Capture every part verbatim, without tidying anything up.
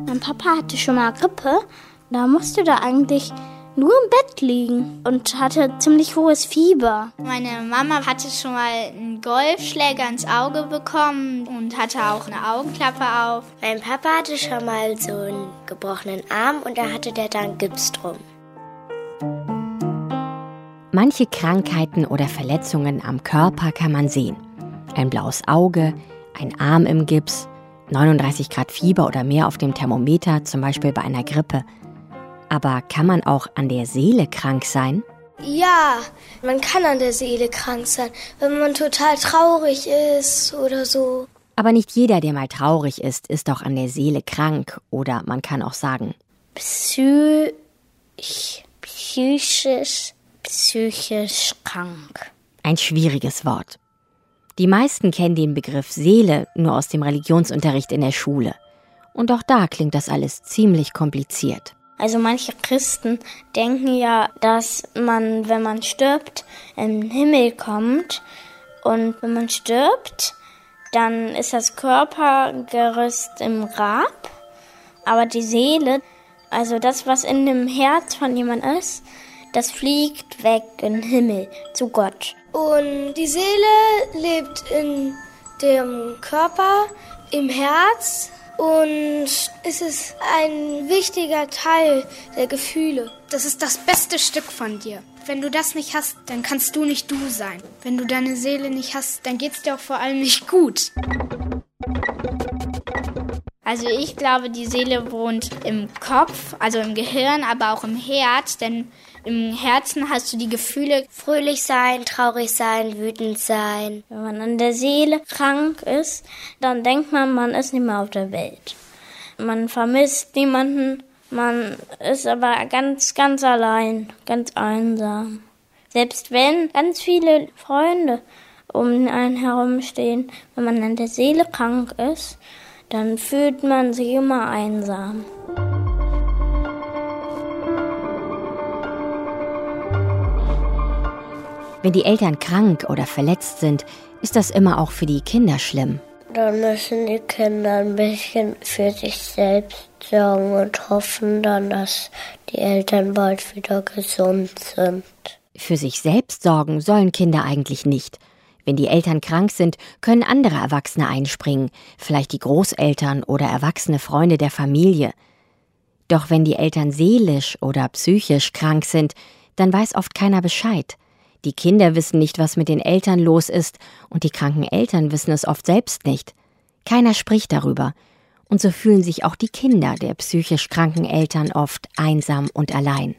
Mein Papa hatte schon mal Grippe. Da musste er eigentlich nur im Bett liegen und hatte ziemlich hohes Fieber. Meine Mama hatte schon mal einen Golfschläger ins Auge bekommen und hatte auch eine Augenklappe auf. Mein Papa hatte schon mal so einen gebrochenen Arm und da hatte der dann Gips drum. Manche Krankheiten oder Verletzungen am Körper kann man sehen. Ein blaues Auge, ein Arm im Gips, neununddreißig Grad Fieber oder mehr auf dem Thermometer, zum Beispiel bei einer Grippe. Aber kann man auch an der Seele krank sein? Ja, man kann an der Seele krank sein, wenn man total traurig ist oder so. Aber nicht jeder, der mal traurig ist, ist auch an der Seele krank. Oder man kann auch sagen Psych, psychisch, psychisch krank. Ein schwieriges Wort. Die meisten kennen den Begriff Seele nur aus dem Religionsunterricht in der Schule. Und auch da klingt das alles ziemlich kompliziert. Also manche Christen denken ja, dass man, wenn man stirbt, in den Himmel kommt. Und wenn man stirbt, dann ist das Körpergerüst im Grab. Aber die Seele, also das, was in dem Herz von jemand ist, das fliegt weg in den Himmel, zu Gott. Und die Seele lebt in dem Körper, im Herz. Und es ist ein wichtiger Teil der Gefühle. Das ist das beste Stück von dir. Wenn du das nicht hast, dann kannst du nicht du sein. Wenn du deine Seele nicht hast, dann geht's dir auch vor allem nicht gut. Also ich glaube, die Seele wohnt im Kopf, also im Gehirn, aber auch im Herz. Denn im Herzen hast du die Gefühle. Fröhlich sein, traurig sein, wütend sein. Wenn man an der Seele krank ist, dann denkt man, man ist nicht mehr auf der Welt. Man vermisst niemanden, man ist aber ganz, ganz allein, ganz einsam. Selbst wenn ganz viele Freunde um einen herumstehen, wenn man an der Seele krank ist, dann fühlt man sich immer einsam. Wenn die Eltern krank oder verletzt sind, ist das immer auch für die Kinder schlimm. Dann müssen die Kinder ein bisschen für sich selbst sorgen und hoffen dann, dass die Eltern bald wieder gesund sind. Für sich selbst sorgen sollen Kinder eigentlich nicht. Wenn die Eltern krank sind, können andere Erwachsene einspringen, vielleicht die Großeltern oder erwachsene Freunde der Familie. Doch wenn die Eltern seelisch oder psychisch krank sind, dann weiß oft keiner Bescheid. Die Kinder wissen nicht, was mit den Eltern los ist, und die kranken Eltern wissen es oft selbst nicht. Keiner spricht darüber. Und so fühlen sich auch die Kinder der psychisch kranken Eltern oft einsam und allein.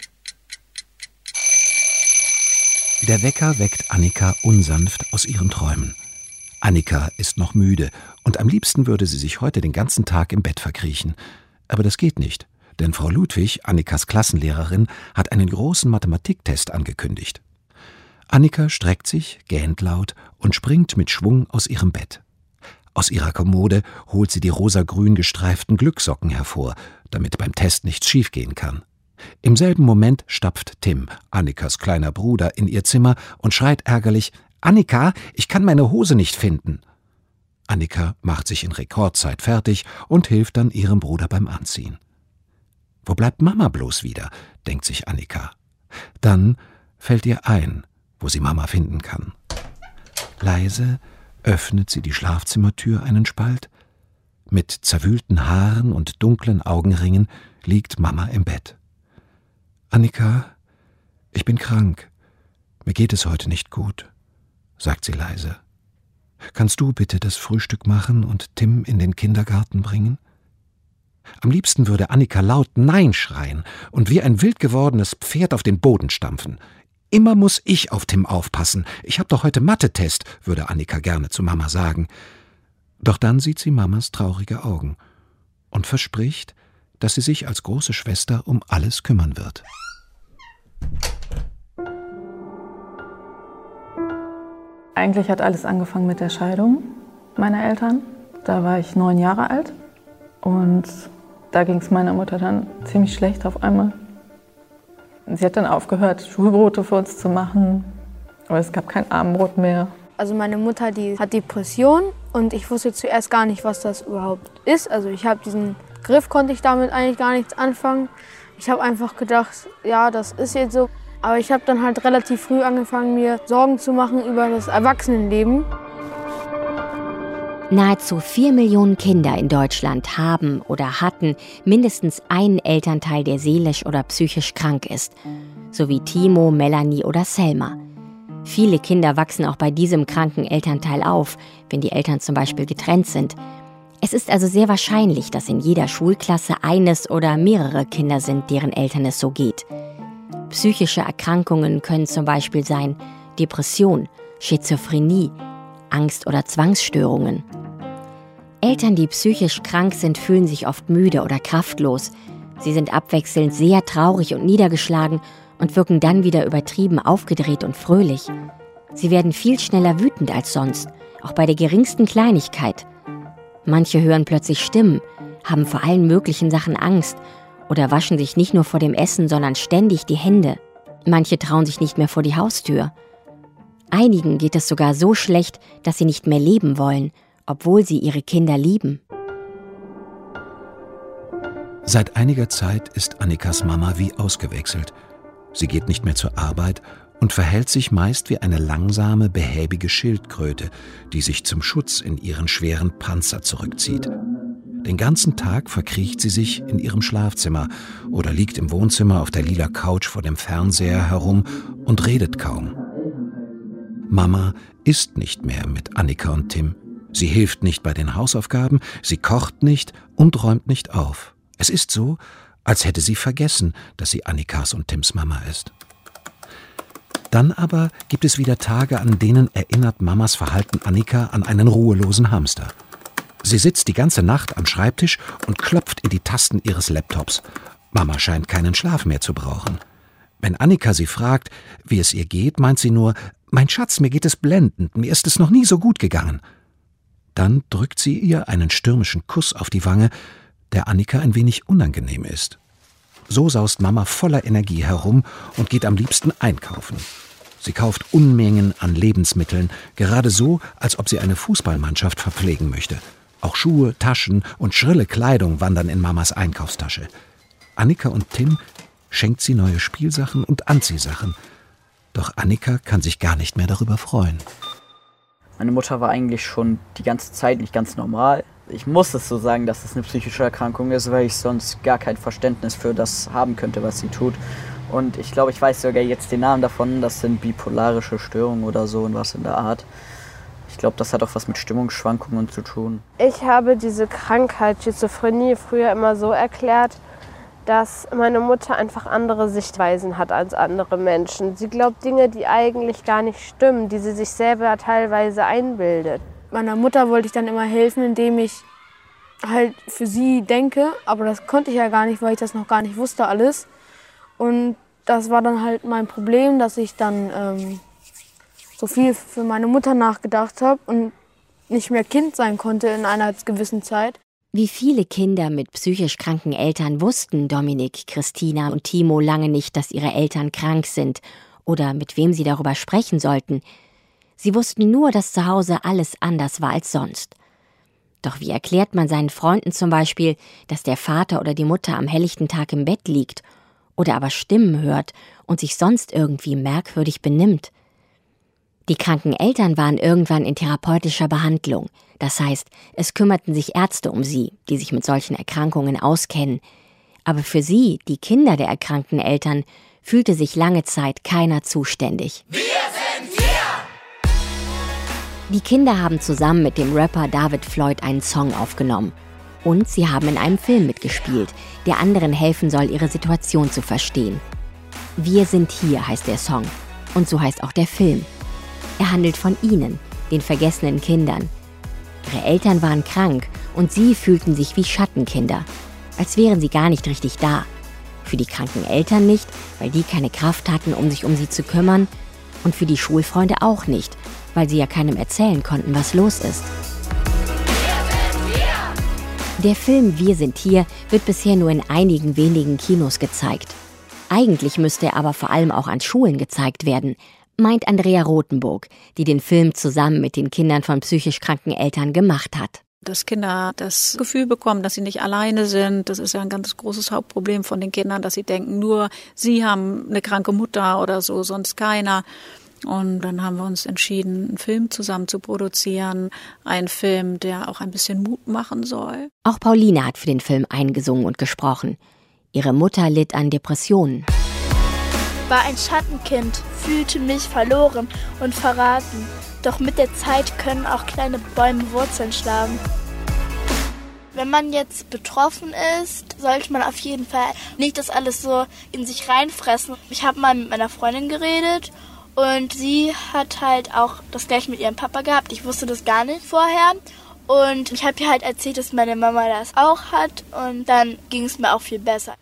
Der Wecker weckt Annika unsanft aus ihren Träumen. Annika ist noch müde und am liebsten würde sie sich heute den ganzen Tag im Bett verkriechen. Aber das geht nicht, denn Frau Ludwig, Annikas Klassenlehrerin, hat einen großen Mathematiktest angekündigt. Annika streckt sich, gähnt laut und springt mit Schwung aus ihrem Bett. Aus ihrer Kommode holt sie die rosa-grün gestreiften Glückssocken hervor, damit beim Test nichts schiefgehen kann. Im selben Moment stapft Tim, Annikas kleiner Bruder, in ihr Zimmer und schreit ärgerlich: »Annika, ich kann meine Hose nicht finden!« Annika macht sich in Rekordzeit fertig und hilft dann ihrem Bruder beim Anziehen. »Wo bleibt Mama bloß wieder?« denkt sich Annika. Dann fällt ihr ein, wo sie Mama finden kann. Leise öffnet sie die Schlafzimmertür einen Spalt. Mit zerwühlten Haaren und dunklen Augenringen liegt Mama im Bett. »Annika, ich bin krank. Mir geht es heute nicht gut«, sagt sie leise. »Kannst du bitte das Frühstück machen und Tim in den Kindergarten bringen?« Am liebsten würde Annika laut Nein schreien und wie ein wild gewordenes Pferd auf den Boden stampfen. »Immer muss ich auf Tim aufpassen. Ich habe doch heute Mathe-Test«, würde Annika gerne zu Mama sagen. Doch dann sieht sie Mamas traurige Augen und verspricht, dass sie sich als große Schwester um alles kümmern wird. Eigentlich hat alles angefangen mit der Scheidung meiner Eltern. Da war ich neun Jahre alt und da ging es meiner Mutter dann ziemlich schlecht auf einmal. Sie hat dann aufgehört, Schulbrote für uns zu machen, aber es gab kein Abendbrot mehr. Also meine Mutter, die hat Depression und ich wusste zuerst gar nicht, was das überhaupt ist. Also ich habe diesen Begriff konnte ich damit eigentlich gar nichts anfangen. Ich habe einfach gedacht, ja, das ist jetzt so. Aber ich habe dann halt relativ früh angefangen, mir Sorgen zu machen über das Erwachsenenleben. Nahezu vier Millionen Kinder in Deutschland haben oder hatten mindestens einen Elternteil, der seelisch oder psychisch krank ist. So wie Timo, Melanie oder Selma. Viele Kinder wachsen auch bei diesem kranken Elternteil auf, wenn die Eltern zum Beispiel getrennt sind. Es ist also sehr wahrscheinlich, dass in jeder Schulklasse eines oder mehrere Kinder sind, deren Eltern es so geht. Psychische Erkrankungen können zum Beispiel sein Depression, Schizophrenie, Angst- oder Zwangsstörungen. Eltern, die psychisch krank sind, fühlen sich oft müde oder kraftlos. Sie sind abwechselnd sehr traurig und niedergeschlagen und wirken dann wieder übertrieben aufgedreht und fröhlich. Sie werden viel schneller wütend als sonst, auch bei der geringsten Kleinigkeit. Manche hören plötzlich Stimmen, haben vor allen möglichen Sachen Angst oder waschen sich nicht nur vor dem Essen, sondern ständig die Hände. Manche trauen sich nicht mehr vor die Haustür. Einigen geht es sogar so schlecht, dass sie nicht mehr leben wollen, obwohl sie ihre Kinder lieben. Seit einiger Zeit ist Annikas Mama wie ausgewechselt. Sie geht nicht mehr zur Arbeit und verhält sich meist wie eine langsame, behäbige Schildkröte, die sich zum Schutz in ihren schweren Panzer zurückzieht. Den ganzen Tag verkriecht sie sich in ihrem Schlafzimmer oder liegt im Wohnzimmer auf der lila Couch vor dem Fernseher herum und redet kaum. Mama isst nicht mehr mit Annika und Tim. Sie hilft nicht bei den Hausaufgaben, sie kocht nicht und räumt nicht auf. Es ist so, als hätte sie vergessen, dass sie Annikas und Tims Mama ist. Dann aber gibt es wieder Tage, an denen erinnert Mamas Verhalten Annika an einen ruhelosen Hamster. Sie sitzt die ganze Nacht am Schreibtisch und klopft in die Tasten ihres Laptops. Mama scheint keinen Schlaf mehr zu brauchen. Wenn Annika sie fragt, wie es ihr geht, meint sie nur, »Mein Schatz, mir geht es blendend, mir ist es noch nie so gut gegangen.« Dann drückt sie ihr einen stürmischen Kuss auf die Wange, der Annika ein wenig unangenehm ist. So saust Mama voller Energie herum und geht am liebsten einkaufen. Sie kauft Unmengen an Lebensmitteln, gerade so, als ob sie eine Fußballmannschaft verpflegen möchte. Auch Schuhe, Taschen und schrille Kleidung wandern in Mamas Einkaufstasche. Annika und Tim schenkt sie neue Spielsachen und Anziehsachen. Doch Annika kann sich gar nicht mehr darüber freuen. Meine Mutter war eigentlich schon die ganze Zeit nicht ganz normal. Ich muss es so sagen, dass es eine psychische Erkrankung ist, weil ich sonst gar kein Verständnis für das haben könnte, was sie tut. Und ich glaube, ich weiß sogar jetzt den Namen davon, das sind bipolarische Störungen oder so und was in der Art. Ich glaube, das hat auch was mit Stimmungsschwankungen zu tun. Ich habe diese Krankheit Schizophrenie früher immer so erklärt, dass meine Mutter einfach andere Sichtweisen hat als andere Menschen. Sie glaubt Dinge, die eigentlich gar nicht stimmen, die sie sich selber teilweise einbildet. Meiner Mutter wollte ich dann immer helfen, indem ich halt für sie denke, aber das konnte ich ja gar nicht, weil ich das noch gar nicht wusste alles. Und das war dann halt mein Problem, dass ich dann ähm, so viel für meine Mutter nachgedacht habe und nicht mehr Kind sein konnte in einer gewissen Zeit. Wie viele Kinder mit psychisch kranken Eltern wussten Dominik, Christina und Timo lange nicht, dass ihre Eltern krank sind oder mit wem sie darüber sprechen sollten. Sie wussten nur, dass zu Hause alles anders war als sonst. Doch wie erklärt man seinen Freunden zum Beispiel, dass der Vater oder die Mutter am helllichten Tag im Bett liegt oder aber Stimmen hört und sich sonst irgendwie merkwürdig benimmt? Die kranken Eltern waren irgendwann in therapeutischer Behandlung. Das heißt, es kümmerten sich Ärzte um sie, die sich mit solchen Erkrankungen auskennen. Aber für sie, die Kinder der erkrankten Eltern, fühlte sich lange Zeit keiner zuständig. Wir sind hier! Die Kinder haben zusammen mit dem Rapper David Floyd einen Song aufgenommen. Und sie haben in einem Film mitgespielt, der anderen helfen soll, ihre Situation zu verstehen. Wir sind hier heißt der Song. Und so heißt auch der Film. Er handelt von ihnen, den vergessenen Kindern. Ihre Eltern waren krank und sie fühlten sich wie Schattenkinder, als wären sie gar nicht richtig da. Für die kranken Eltern nicht, weil die keine Kraft hatten, um sich um sie zu kümmern, und für die Schulfreunde auch nicht, weil sie ja keinem erzählen konnten, was los ist. Der Film Wir sind hier wird bisher nur in einigen wenigen Kinos gezeigt. Eigentlich müsste er aber vor allem auch an Schulen gezeigt werden, meint Andrea Rothenburg, die den Film zusammen mit den Kindern von psychisch kranken Eltern gemacht hat. Dass Kinder das Gefühl bekommen, dass sie nicht alleine sind. Das ist ja ein ganz großes Hauptproblem von den Kindern, dass sie denken, nur sie haben eine kranke Mutter oder so, sonst keiner. Und dann haben wir uns entschieden, einen Film zusammen zu produzieren. Ein Film, der auch ein bisschen Mut machen soll. Auch Pauline hat für den Film eingesungen und gesprochen. Ihre Mutter litt an Depressionen. War ein Schattenkind, fühlte mich verloren und verraten. Doch mit der Zeit können auch kleine Bäume Wurzeln schlagen. Wenn man jetzt betroffen ist, sollte man auf jeden Fall nicht das alles so in sich reinfressen. Ich habe mal mit meiner Freundin geredet und sie hat halt auch das gleiche mit ihrem Papa gehabt. Ich wusste das gar nicht vorher. Und ich habe ihr halt erzählt, dass meine Mama das auch hat. Und dann ging es mir auch viel besser.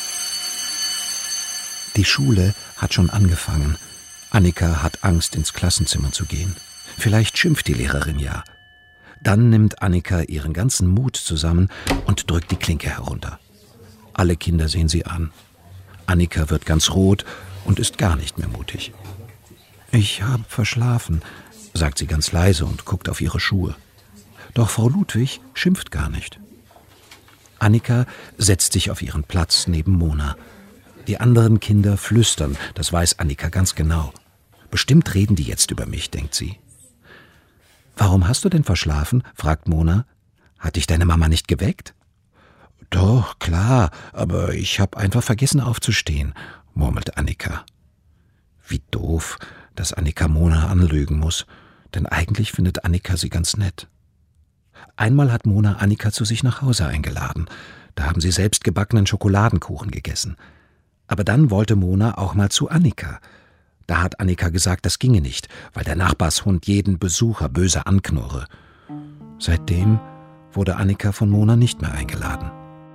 Die Schule hat schon angefangen. Annika hat Angst, ins Klassenzimmer zu gehen. Vielleicht schimpft die Lehrerin ja. Dann nimmt Annika ihren ganzen Mut zusammen und drückt die Klinke herunter. Alle Kinder sehen sie an. Annika wird ganz rot und ist gar nicht mehr mutig. »Ich habe verschlafen«, sagt sie ganz leise und guckt auf ihre Schuhe. Doch Frau Ludwig schimpft gar nicht. Annika setzt sich auf ihren Platz neben Mona. Die anderen Kinder flüstern, das weiß Annika ganz genau. Bestimmt reden die jetzt über mich, denkt sie. »Warum hast du denn verschlafen?« fragt Mona. »Hat dich deine Mama nicht geweckt?« »Doch, klar, aber ich habe einfach vergessen aufzustehen«, murmelt Annika. Wie doof, dass Annika Mona anlügen muss, denn eigentlich findet Annika sie ganz nett. Einmal hat Mona Annika zu sich nach Hause eingeladen. Da haben sie selbst gebackenen Schokoladenkuchen gegessen. Aber dann wollte Mona auch mal zu Annika. Da hat Annika gesagt, das ginge nicht, weil der Nachbarshund jeden Besucher böse anknurre. Seitdem wurde Annika von Mona nicht mehr eingeladen.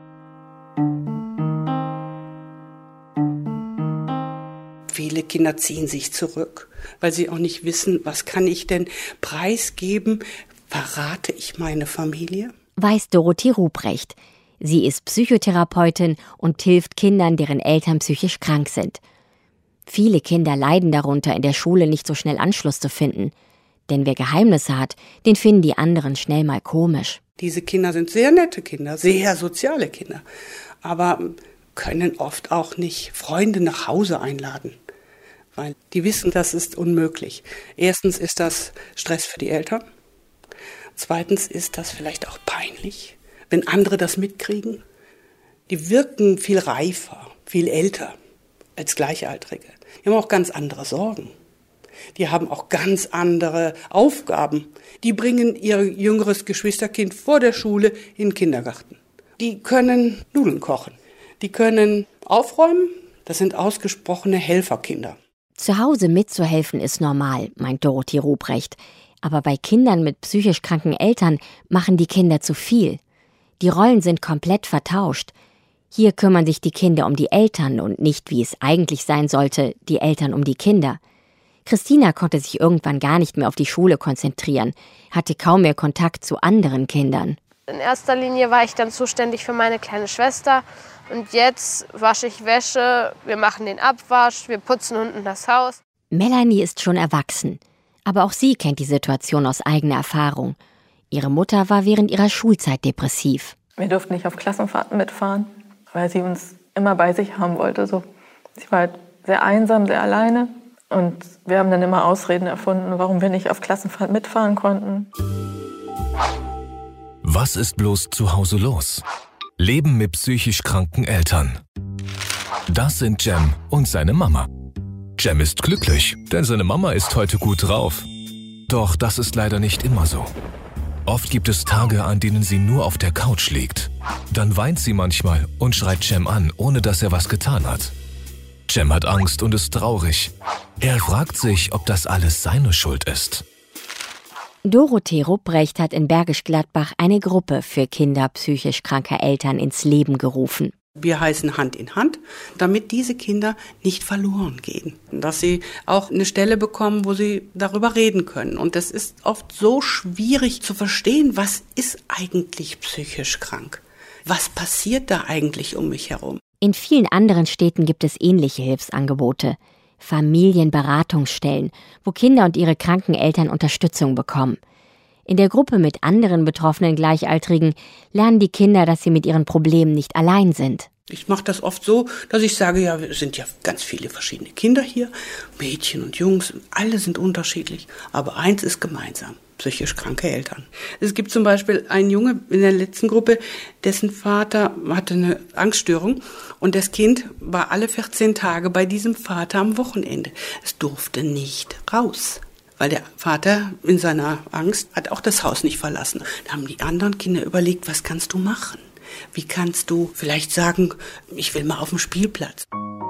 Viele Kinder ziehen sich zurück, weil sie auch nicht wissen, was kann ich denn preisgeben? Verrate ich meine Familie? Weiß Dorothee Ruprecht. Sie ist Psychotherapeutin und hilft Kindern, deren Eltern psychisch krank sind. Viele Kinder leiden darunter, in der Schule nicht so schnell Anschluss zu finden. Denn wer Geheimnisse hat, den finden die anderen schnell mal komisch. Diese Kinder sind sehr nette Kinder, sehr soziale Kinder, aber können oft auch nicht Freunde nach Hause einladen, weil die wissen, das ist unmöglich. Erstens ist das Stress für die Eltern. Zweitens ist das vielleicht auch peinlich, wenn andere das mitkriegen. Die wirken viel reifer, viel älter als Gleichaltrige. Die haben auch ganz andere Sorgen. Die haben auch ganz andere Aufgaben. Die bringen ihr jüngeres Geschwisterkind vor der Schule in den Kindergarten. Die können Nudeln kochen. Die können aufräumen. Das sind ausgesprochene Helferkinder. Zu Hause mitzuhelfen ist normal, meint Dorothee Ruprecht. Aber bei Kindern mit psychisch kranken Eltern machen die Kinder zu viel. Die Rollen sind komplett vertauscht. Hier kümmern sich die Kinder um die Eltern und nicht, wie es eigentlich sein sollte, die Eltern um die Kinder. Christina konnte sich irgendwann gar nicht mehr auf die Schule konzentrieren, hatte kaum mehr Kontakt zu anderen Kindern. In erster Linie war ich dann zuständig für meine kleine Schwester. Und jetzt wasche ich Wäsche, wir machen den Abwasch, wir putzen unten das Haus. Melanie ist schon erwachsen. Aber auch sie kennt die Situation aus eigener Erfahrung. Ihre Mutter war während ihrer Schulzeit depressiv. Wir durften nicht auf Klassenfahrten mitfahren, weil sie uns immer bei sich haben wollte. So. Sie war halt sehr einsam, sehr alleine. Und wir haben dann immer Ausreden erfunden, warum wir nicht auf Klassenfahrt mitfahren konnten. Was ist bloß zu Hause los? Leben mit psychisch kranken Eltern. Das sind Cem und seine Mama. Cem ist glücklich, denn seine Mama ist heute gut drauf. Doch das ist leider nicht immer so. Oft gibt es Tage, an denen sie nur auf der Couch liegt. Dann weint sie manchmal und schreit Cem an, ohne dass er was getan hat. Cem hat Angst und ist traurig. Er fragt sich, ob das alles seine Schuld ist. Dorothee Ruprecht hat in Bergisch Gladbach eine Gruppe für Kinder psychisch kranker Eltern ins Leben gerufen. Wir heißen Hand in Hand, damit diese Kinder nicht verloren gehen. Dass sie auch eine Stelle bekommen, wo sie darüber reden können. Und das ist oft so schwierig zu verstehen, was ist eigentlich psychisch krank? Was passiert da eigentlich um mich herum? In vielen anderen Städten gibt es ähnliche Hilfsangebote. Familienberatungsstellen, wo Kinder und ihre kranken Eltern Unterstützung bekommen. In der Gruppe mit anderen betroffenen Gleichaltrigen lernen die Kinder, dass sie mit ihren Problemen nicht allein sind. Ich mache das oft so, dass ich sage, ja, es sind ja ganz viele verschiedene Kinder hier, Mädchen und Jungs, alle sind unterschiedlich, aber eins ist gemeinsam, psychisch kranke Eltern. Es gibt zum Beispiel einen Junge in der letzten Gruppe, dessen Vater hatte eine Angststörung und das Kind war alle vierzehn Tage bei diesem Vater am Wochenende. Es durfte nicht raus, weil der Vater in seiner Angst hat auch das Haus nicht verlassen. Da haben die anderen Kinder überlegt, was kannst du machen? Wie kannst du vielleicht sagen, ich will mal auf den Spielplatz?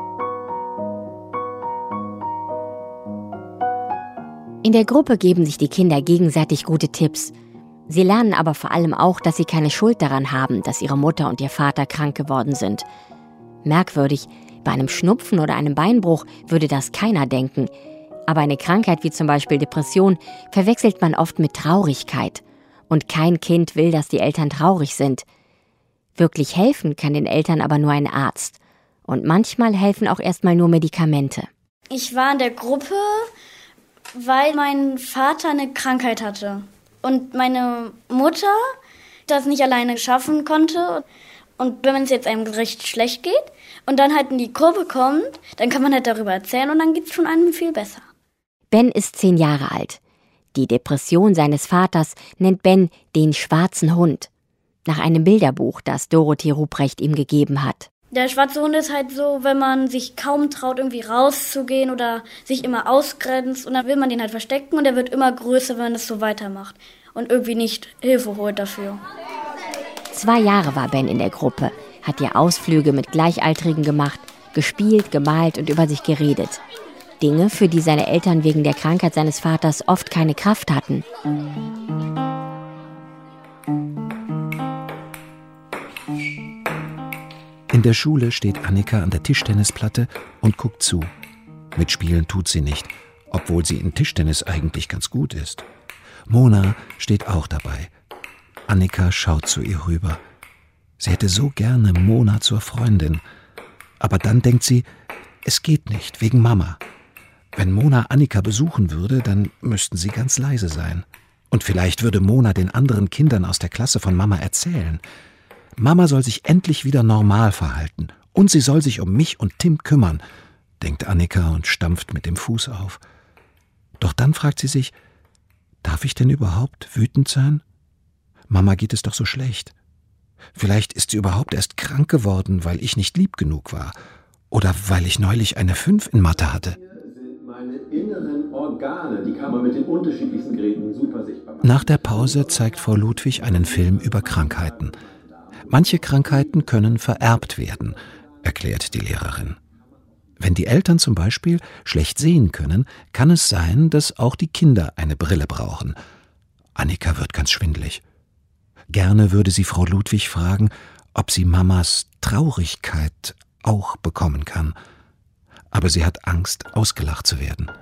In der Gruppe geben sich die Kinder gegenseitig gute Tipps. Sie lernen aber vor allem auch, dass sie keine Schuld daran haben, dass ihre Mutter und ihr Vater krank geworden sind. Merkwürdig, bei einem Schnupfen oder einem Beinbruch würde das keiner denken. Aber eine Krankheit wie zum Beispiel Depression verwechselt man oft mit Traurigkeit. Und kein Kind will, dass die Eltern traurig sind. Wirklich helfen kann den Eltern aber nur ein Arzt. Und manchmal helfen auch erstmal nur Medikamente. Ich war in der Gruppe, weil mein Vater eine Krankheit hatte. Und meine Mutter das nicht alleine schaffen konnte. Und wenn es jetzt einem recht schlecht geht und dann halt in die Gruppe kommt, dann kann man halt darüber erzählen und dann geht es schon einem viel besser. Ben ist zehn Jahre alt. Die Depression seines Vaters nennt Ben den schwarzen Hund. Nach einem Bilderbuch, das Dorothee Ruprecht ihm gegeben hat. Der schwarze Hund ist halt so, wenn man sich kaum traut, irgendwie rauszugehen oder sich immer ausgrenzt und dann will man den halt verstecken und der wird immer größer, wenn man das so weitermacht und irgendwie nicht Hilfe holt dafür. Zwei Jahre war Ben in der Gruppe, hat ihr Ausflüge mit Gleichaltrigen gemacht, gespielt, gemalt und über sich geredet. Dinge, für die seine Eltern wegen der Krankheit seines Vaters oft keine Kraft hatten. In der Schule steht Annika an der Tischtennisplatte und guckt zu. Mitspielen tut sie nicht, obwohl sie in Tischtennis eigentlich ganz gut ist. Mona steht auch dabei. Annika schaut zu ihr rüber. Sie hätte so gerne Mona zur Freundin. Aber dann denkt sie, es geht nicht, wegen Mama. Wenn Mona Annika besuchen würde, dann müssten sie ganz leise sein. Und vielleicht würde Mona den anderen Kindern aus der Klasse von Mama erzählen. Mama soll sich endlich wieder normal verhalten und sie soll sich um mich und Tim kümmern, denkt Annika und stampft mit dem Fuß auf. Doch dann fragt sie sich, darf ich denn überhaupt wütend sein? Mama geht es doch so schlecht. Vielleicht ist sie überhaupt erst krank geworden, weil ich nicht lieb genug war oder weil ich neulich eine fünf in Mathe hatte. Meine inneren Organe, die kann man mit den unterschiedlichsten Geräten super sichtbar machen. Nach der Pause zeigt Frau Ludwig einen Film über Krankheiten. Manche Krankheiten können vererbt werden, erklärt die Lehrerin. Wenn die Eltern zum Beispiel schlecht sehen können, kann es sein, dass auch die Kinder eine Brille brauchen. Annika wird ganz schwindelig. Gerne würde sie Frau Ludwig fragen, ob sie Mamas Traurigkeit auch bekommen kann. Aber sie hat Angst, ausgelacht zu werden.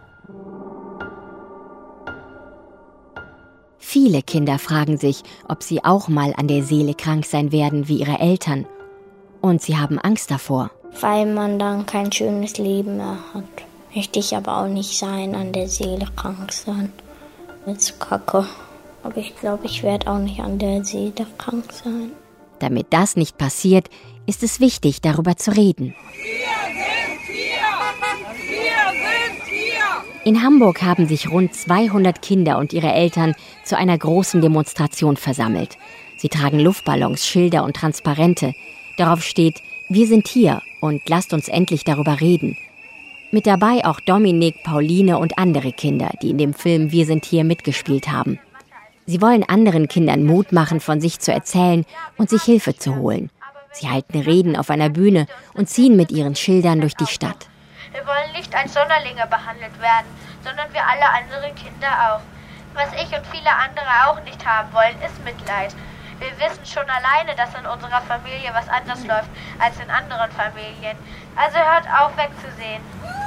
Viele Kinder fragen sich, ob sie auch mal an der Seele krank sein werden wie ihre Eltern. Und sie haben Angst davor. Weil man dann kein schönes Leben mehr hat. Möchte ich aber auch nicht sein, an der Seele krank sein. Das ist kacke. Aber ich glaube, ich werde auch nicht an der Seele krank sein. Damit das nicht passiert, ist es wichtig, darüber zu reden. In Hamburg haben sich rund zweihundert Kinder und ihre Eltern zu einer großen Demonstration versammelt. Sie tragen Luftballons, Schilder und Transparente. Darauf steht, wir sind hier und lasst uns endlich darüber reden. Mit dabei auch Dominik, Pauline und andere Kinder, die in dem Film Wir sind hier mitgespielt haben. Sie wollen anderen Kindern Mut machen, von sich zu erzählen und sich Hilfe zu holen. Sie halten Reden auf einer Bühne und ziehen mit ihren Schildern durch die Stadt. Wir wollen nicht als Sonderlinge behandelt werden, sondern wie alle anderen Kinder auch. Was ich und viele andere auch nicht haben wollen, ist Mitleid. Wir wissen schon alleine, dass in unserer Familie was anders läuft als in anderen Familien. Also hört auf, wegzusehen.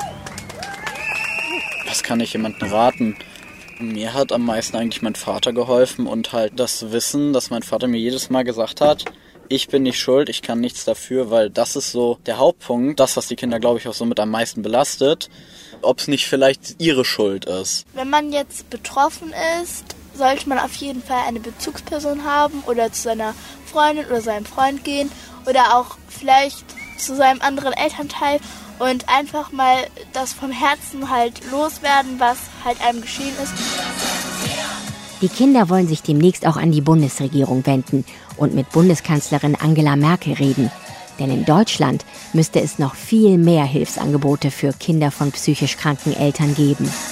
Was kann ich jemandem raten? Mir hat am meisten eigentlich mein Vater geholfen und halt das Wissen, dass mein Vater mir jedes Mal gesagt hat, ich bin nicht schuld, ich kann nichts dafür, weil das ist so der Hauptpunkt, das, was die Kinder, glaube ich, auch so mit am meisten belastet, ob es nicht vielleicht ihre Schuld ist. Wenn man jetzt betroffen ist sollte man auf jeden Fall eine Bezugsperson haben oder zu seiner Freundin oder seinem Freund gehen oder auch vielleicht zu seinem anderen Elternteil und einfach mal das vom Herzen halt loswerden, was halt einem geschehen ist. Die Kinder wollen sich demnächst auch an die Bundesregierung wenden und mit Bundeskanzlerin Angela Merkel reden. Denn in Deutschland müsste es noch viel mehr Hilfsangebote für Kinder von psychisch kranken Eltern geben.